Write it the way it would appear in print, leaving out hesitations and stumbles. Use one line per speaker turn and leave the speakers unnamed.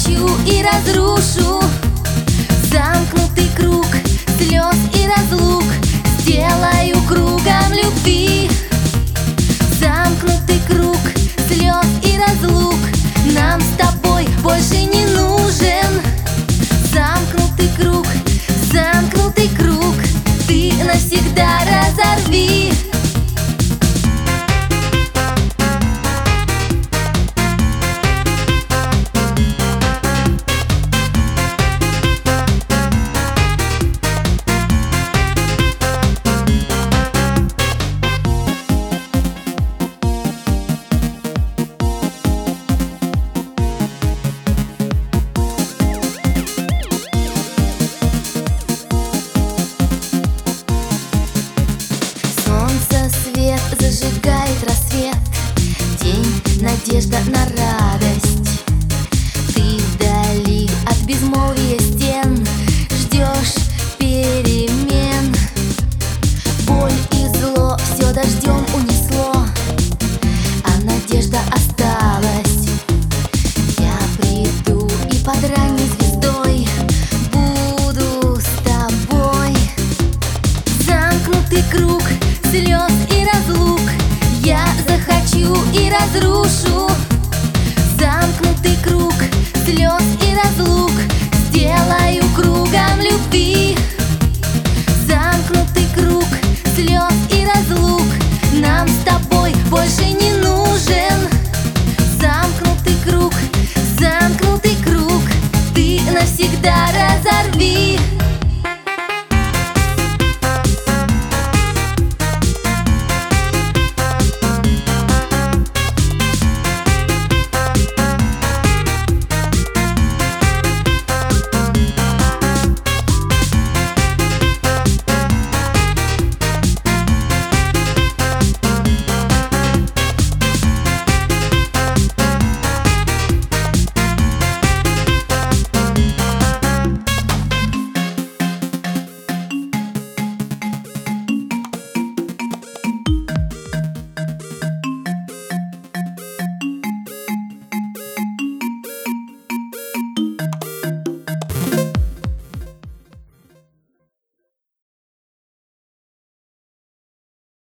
захочу и разрушу замкнутый круг слез и разлук. Сделаю кругом любви замкнутый круг слез и разлук. Нам с тобой больше не нужен замкнутый круг, ты навсегда разорви. Зажигает рассвет, день, надежда на радость. Ты вдали от безмолвия стен ждешь перемен. Боль и зло все дождем унесло, а надежда осталась. Я приду и под ранней звездой буду с тобой. Замкнутый круг слез и разлук. Я захочу и разрушу замкнутый круг слез и разлук. Сделаю кругом любви замкнутый круг слез и разлук. Нам с тобой больше не нужен замкнутый круг, ты навсегда разорви.